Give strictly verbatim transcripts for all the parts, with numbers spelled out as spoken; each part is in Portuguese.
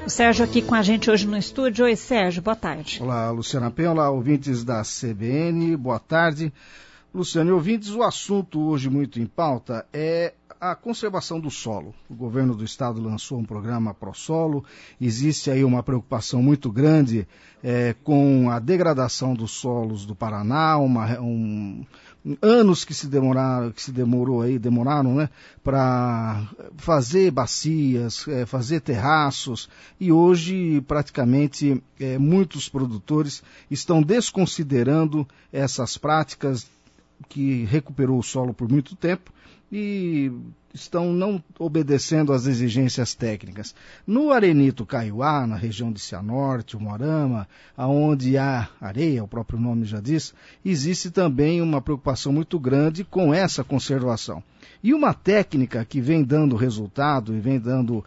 O Sérgio aqui com a gente hoje no estúdio. Oi, Sérgio, boa tarde. Olá, Luciana Penha, olá, ouvintes da C B N, boa tarde. Luciano e ouvintes, o assunto hoje muito em pauta é a conservação do solo. O governo do estado lançou um programa ProSolo, existe aí uma preocupação muito grande é, com a degradação dos solos do Paraná, uma, um, anos que se demoraram, que se demorou aí, demoraram, né, para fazer bacias, é, fazer terraços, e hoje praticamente é, muitos produtores estão desconsiderando essas práticas que recuperou o solo por muito tempo e estão não obedecendo às exigências técnicas. No Arenito Caiuá, na região de Cianorte, o Moarama, aonde há areia, o próprio nome já diz, existe também uma preocupação muito grande com essa conservação. E uma técnica que vem dando resultado e vem dando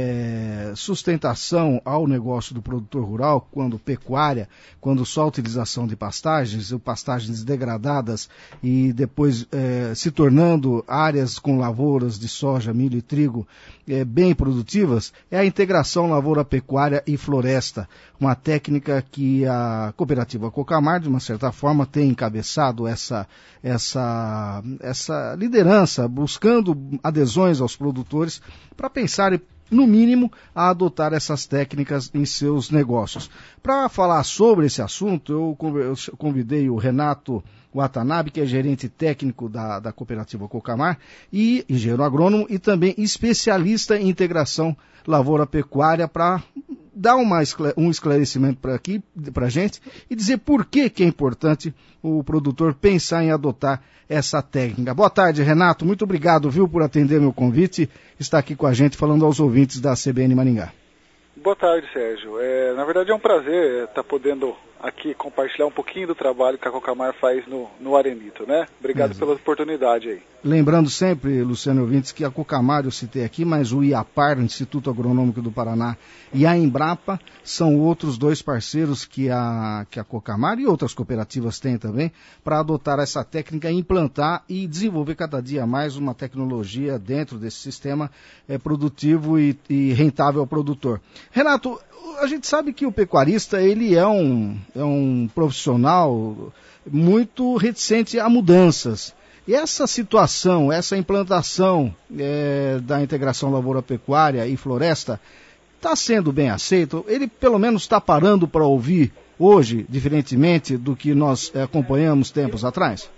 é, sustentação ao negócio do produtor rural, quando pecuária, quando só a utilização de pastagens, ou pastagens degradadas e depois é, se tornando áreas com lavouras de soja, milho e trigo é, bem produtivas, é a integração lavoura-pecuária e floresta, uma técnica que a cooperativa Cocamar, de uma certa forma, tem encabeçado essa, essa, essa liderança, buscando adesões aos produtores para pensarem, no mínimo, a adotar essas técnicas em seus negócios. Para falar sobre esse assunto, eu convidei o Renato Watanabe, que é gerente técnico da, da cooperativa Cocamar, e engenheiro agrônomo e também especialista em integração lavoura-pecuária, para dar uma, um esclarecimento para aqui, para a gente, e dizer por que, que é importante o produtor pensar em adotar essa técnica. Boa tarde, Renato. Muito obrigado, viu, por atender meu convite, estar aqui com a gente, falando aos ouvintes da C B N Maringá. Boa tarde, Sérgio. É, na verdade é um prazer estar podendo aqui compartilhar um pouquinho do trabalho que a Cocamar faz no, no Arenito, né? Obrigado Exato. Pela oportunidade aí. Lembrando sempre, Luciano ouvintes, que a Cocamar eu citei aqui, mas o IAPAR, o Instituto Agronômico do Paraná, e a Embrapa são outros dois parceiros que a, que a Cocamar e outras cooperativas têm também, para adotar essa técnica, implantar e desenvolver cada dia mais uma tecnologia dentro desse sistema é, produtivo e, e rentável ao produtor. Renato, a gente sabe que o pecuarista ele é um, é um profissional muito reticente a mudanças. E essa situação, essa implantação é, da integração lavoura-pecuária e floresta está sendo bem aceito? Ele pelo menos está parando para ouvir hoje, diferentemente do que nós é, acompanhamos tempos atrás?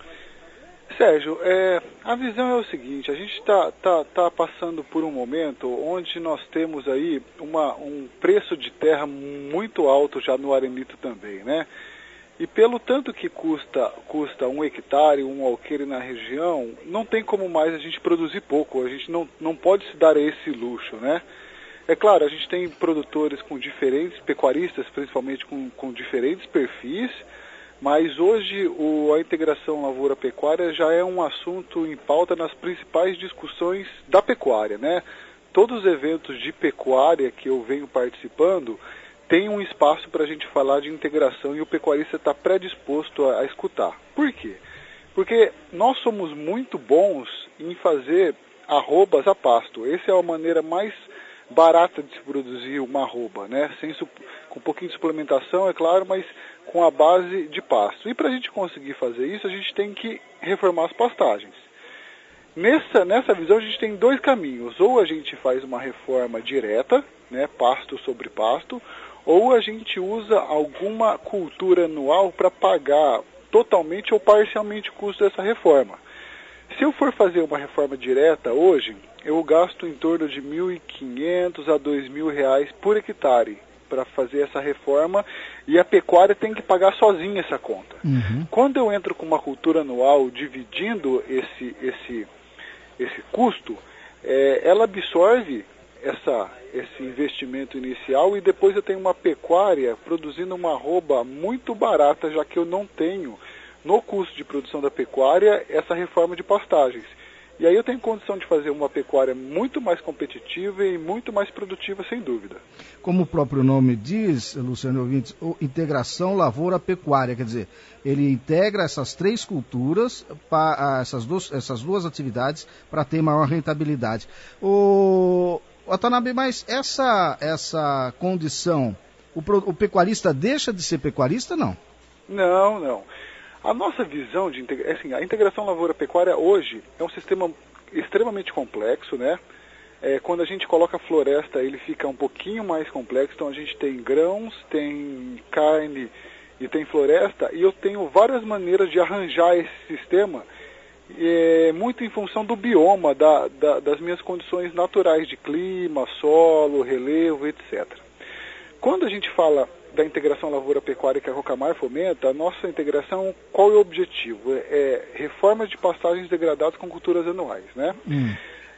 Sérgio, é, a visão é o seguinte: a gente está tá, tá passando por um momento onde nós temos aí uma, um preço de terra muito alto já no Arenito também, né? E pelo tanto que custa, custa um hectare, um alqueire na região, não tem como mais a gente produzir pouco, a gente não, não pode se dar esse luxo, né? É claro, a gente tem produtores com diferentes, pecuaristas principalmente com, com diferentes perfis, mas hoje o, a integração lavoura-pecuária já é um assunto em pauta nas principais discussões da pecuária, né? Todos os eventos de pecuária que eu venho participando tem um espaço para a gente falar de integração e o pecuarista está predisposto a, a escutar. Por quê? Porque nós somos muito bons em fazer arrobas a pasto. Essa é a maneira mais barata de se produzir uma arroba, né? Sem, com um pouquinho de suplementação, é claro, mas com a base de pasto. E para a gente conseguir fazer isso, a gente tem que reformar as pastagens. Nessa, nessa visão, a gente tem dois caminhos. Ou a gente faz uma reforma direta, né, pasto sobre pasto, ou a gente usa alguma cultura anual para pagar totalmente ou parcialmente o custo dessa reforma. Se eu for fazer uma reforma direta hoje, eu gasto em torno de mil e quinhentos a dois mil reais por hectare para fazer essa reforma, e a pecuária tem que pagar sozinha essa conta. Uhum. Quando eu entro com uma cultura anual dividindo esse, esse, esse custo, é, ela absorve essa, esse investimento inicial, e depois eu tenho uma pecuária produzindo uma arroba muito barata, já que eu não tenho no custo de produção da pecuária essa reforma de pastagens. E aí eu tenho condição de fazer uma pecuária muito mais competitiva e muito mais produtiva, sem dúvida. Como o próprio nome diz, Luciano ouvintes, integração lavoura-pecuária, quer dizer, ele integra essas três culturas, pra, essas, duas, essas duas atividades, para ter maior rentabilidade. O... Watanabe, mas essa, essa condição, o, o pecuarista deixa de ser pecuarista, não? Não, não. A nossa visão de integra... assim, a integração lavoura-pecuária hoje é um sistema extremamente complexo, né? É, quando a gente coloca a floresta, ele fica um pouquinho mais complexo. Então a gente tem grãos, tem carne e tem floresta, e eu tenho várias maneiras de arranjar esse sistema, é, muito em função do bioma, da, da, das minhas condições naturais de clima, solo, relevo, etcétera. Quando a gente fala da integração lavoura-pecuária que a Cocamar fomenta, a nossa integração, qual é o objetivo? É, é reformas de pastagens degradadas com culturas anuais, né? Hum.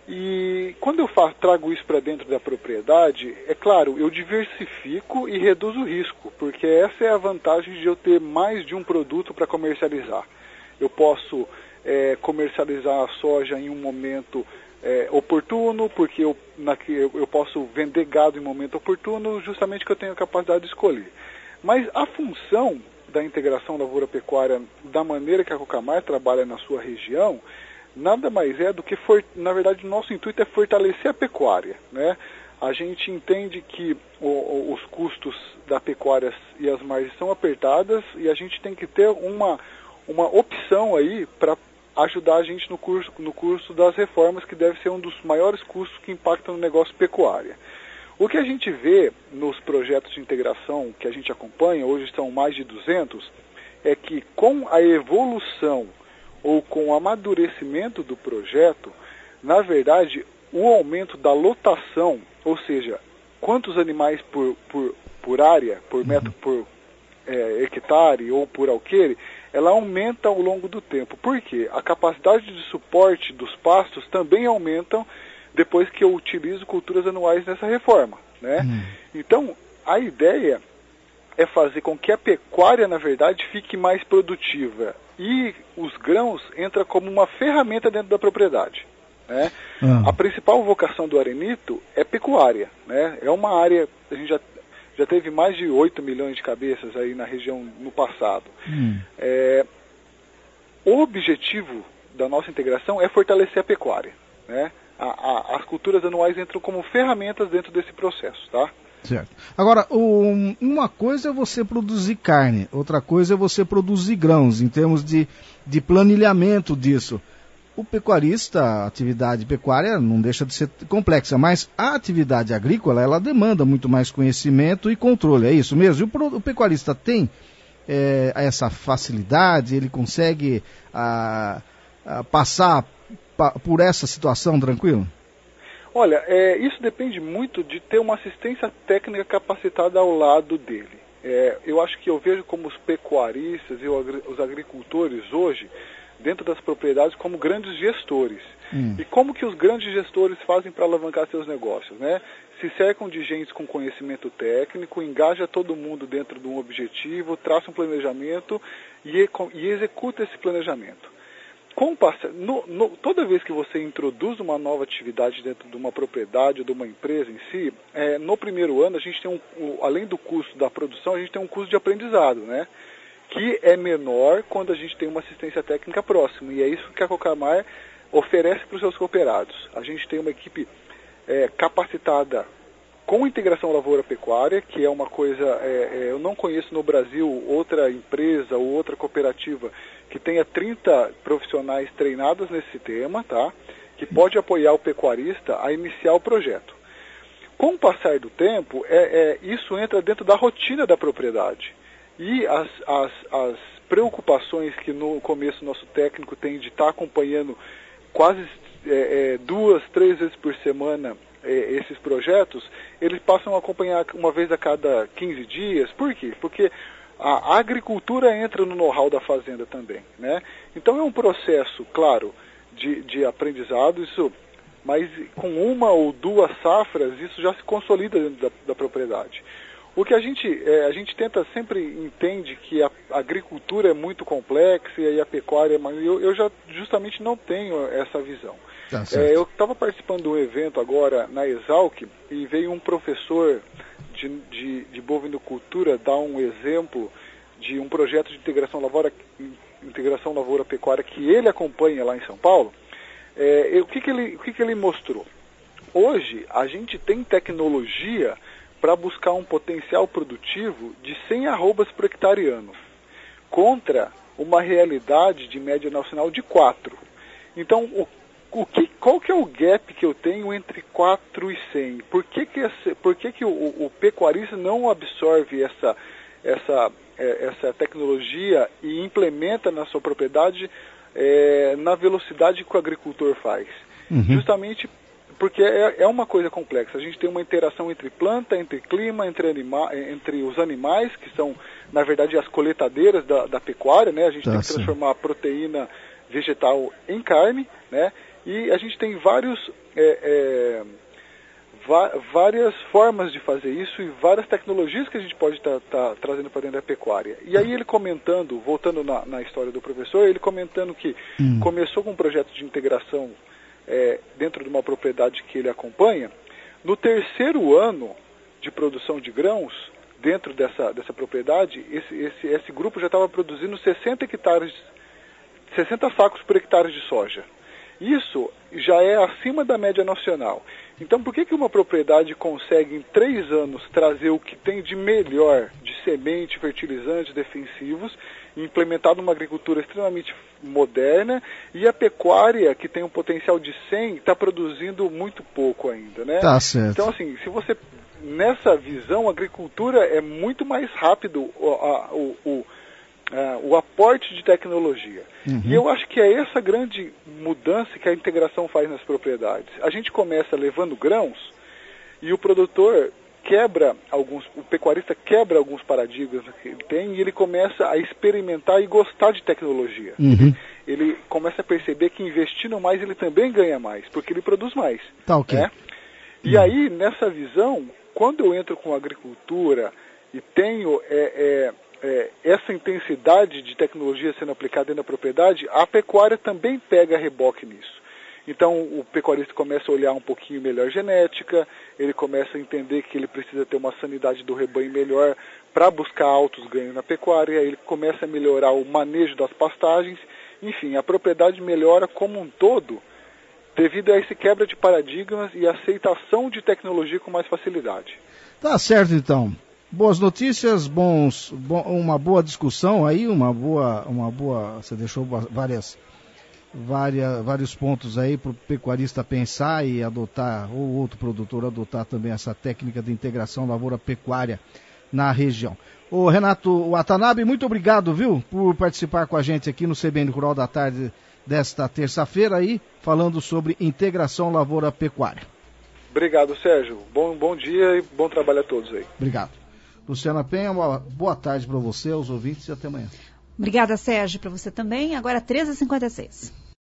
E quando eu faço, trago isso para dentro da propriedade, é claro, eu diversifico e reduzo o risco, porque essa é a vantagem de eu ter mais de um produto para comercializar. Eu posso é, comercializar a soja em um momento é, oportuno, porque eu, na, eu, eu posso vender gado em momento oportuno, justamente que eu tenho a capacidade de escolher. Mas a função da integração lavoura-pecuária, da maneira que a Cocamar trabalha na sua região, nada mais é do que, for, na verdade, o nosso intuito é fortalecer a pecuária, né? A gente entende que o, o, os custos da pecuária e as margens são apertadas e a gente tem que ter uma, uma opção aí para ajudar a gente no curso, no curso das reformas, que deve ser um dos maiores custos que impactam no negócio pecuária. O que a gente vê nos projetos de integração que a gente acompanha, hoje são mais de duzentos, é que com a evolução ou com o amadurecimento do projeto, na verdade, o aumento da lotação, ou seja, quantos animais por, por, por área, por metro por é, hectare ou por alqueire, ela aumenta ao longo do tempo. Por quê? A capacidade de suporte dos pastos também aumentam depois que eu utilizo culturas anuais nessa reforma, né? Uhum. Então, a ideia é fazer com que a pecuária, na verdade, fique mais produtiva. E os grãos entram como uma ferramenta dentro da propriedade, né? Uhum. A principal vocação do arenito é pecuária, né? É uma área, a gente já, já teve mais de oito milhões de cabeças aí na região no passado. Uhum. É, o objetivo da nossa integração é fortalecer a pecuária, né? A, a, as culturas anuais entram como ferramentas dentro desse processo, tá? Certo. Agora, um, uma coisa é você produzir carne, outra coisa é você produzir grãos, em termos de, de planilhamento disso. O pecuarista, a atividade pecuária não deixa de ser complexa, mas a atividade agrícola, ela demanda muito mais conhecimento e controle, é isso mesmo? E o, o pecuarista tem é, essa facilidade, ele consegue a, a passar pa, por essa situação tranquilo? Olha, é, isso depende muito de ter uma assistência técnica capacitada ao lado dele. É, eu acho que eu vejo como os pecuaristas e os agricultores hoje, dentro das propriedades, como grandes gestores. Hum. E como que os grandes gestores fazem para alavancar seus negócios, né? Se cercam de gente com conhecimento técnico, engaja todo mundo dentro de um objetivo, traça um planejamento e, e executa esse planejamento. Com, no, no, toda vez que você introduz uma nova atividade dentro de uma propriedade ou de uma empresa em si, é, no primeiro ano a gente tem um, um, além do custo da produção, a gente tem um custo de aprendizado, né? Que é menor quando a gente tem uma assistência técnica próxima, e é isso que a Cocamar oferece para os seus cooperados. A gente tem uma equipe é, capacitada com integração lavoura-pecuária, que é uma coisa, é, é, eu não conheço no Brasil outra empresa ou outra cooperativa que tenha trinta profissionais treinados nesse tema, tá? Que pode apoiar o pecuarista a iniciar o projeto. Com o passar do tempo, é, é, isso entra dentro da rotina da propriedade. E as, as, as preocupações que no começo nosso técnico tem de estar acompanhando quase é, é, duas, três vezes por semana é, esses projetos, eles passam a acompanhar uma vez a cada quinze dias. Por quê? Porque a agricultura entra no know-how da fazenda também, né? Então é um processo, claro, de, de aprendizado, isso, mas com uma ou duas safras, isso já se consolida dentro da, da propriedade. O que a gente, é, a gente tenta sempre entende que a agricultura é muito complexa e a pecuária é mais... Eu, eu já justamente não tenho essa visão. Tá, é, eu estava participando de um evento agora na Exalc e veio um professor de, de, de bovinocultura dar um exemplo de um projeto de integração lavoura, integração lavoura-pecuária que ele acompanha lá em São Paulo. É, o que, que, ele, o que, que ele mostrou? hoje a gente tem tecnologia para buscar um potencial produtivo de cem arrobas por hectare ano, contra uma realidade de média nacional de quatro. Então, o, o que, qual que é o gap que eu tenho entre quatro e cem? Por que, que, esse, por que, que o, o pecuarista não absorve essa, essa, essa tecnologia e implementa na sua propriedade é, na velocidade que o agricultor faz? Uhum. Justamente porque é, é uma coisa complexa. A gente tem uma interação entre planta, entre clima, entre, anima, entre os animais, que são, na verdade, as coletadeiras da, da pecuária, né? A gente tá, tem que transformar a proteína vegetal em carne, né? E a gente tem vários, é, é, va- várias formas de fazer isso e várias tecnologias que a gente pode estar tá, tá trazendo para dentro da pecuária. E aí ele comentando, voltando na, na história do professor, ele comentando que hum. começou com um projeto de integração É, dentro de uma propriedade que ele acompanha. No terceiro ano de produção de grãos, dentro dessa, dessa propriedade, esse, esse, esse grupo já estava produzindo sessenta hectares, sessenta sacos por hectare de soja. Isso já é acima da média nacional. Então, por que que uma propriedade consegue em três anos trazer o que tem de melhor de semente, fertilizantes, defensivos, implementado numa agricultura extremamente moderna, e a pecuária, que tem um potencial de cem, está produzindo muito pouco ainda, né? Tá certo. Então, assim, se você, nessa visão, a agricultura é muito mais rápido o, a, o, o, a, o aporte de tecnologia. Uhum. E eu acho que é essa grande mudança que a integração faz nas propriedades. A gente começa levando grãos e o produtor quebra alguns, o pecuarista quebra alguns paradigmas que ele tem e ele começa a experimentar e gostar de tecnologia. Uhum. Ele começa a perceber que investindo mais ele também ganha mais, porque ele produz mais. Tá, ok. Né? E uhum. aí, nessa visão, quando eu entro com a agricultura e tenho é, é, é, essa intensidade de tecnologia sendo aplicada dentro da propriedade, a pecuária também pega reboque nisso. Então o pecuarista começa a olhar um pouquinho melhor a genética, ele começa a entender que ele precisa ter uma sanidade do rebanho melhor para buscar altos ganhos na pecuária, ele começa a melhorar o manejo das pastagens, enfim, a propriedade melhora como um todo devido a esse quebra de paradigmas e aceitação de tecnologia com mais facilidade. Tá certo, então. Boas notícias, bons, bo- uma boa discussão aí, uma boa, uma boa, você deixou várias... Várias, vários pontos aí para o pecuarista pensar e adotar, ou outro produtor adotar também essa técnica de integração lavoura-pecuária na região. Ô Renato Watanabe, muito obrigado, viu, por participar com a gente aqui no C B N Rural da Tarde desta terça-feira aí, falando sobre integração lavoura-pecuária. Obrigado, Sérgio. Bom, bom dia e bom trabalho a todos aí. Obrigado. Luciana Penha, uma boa tarde para você, aos ouvintes e até amanhã. Obrigada, Sérgio, para você também. Agora treze e cinquenta e seis.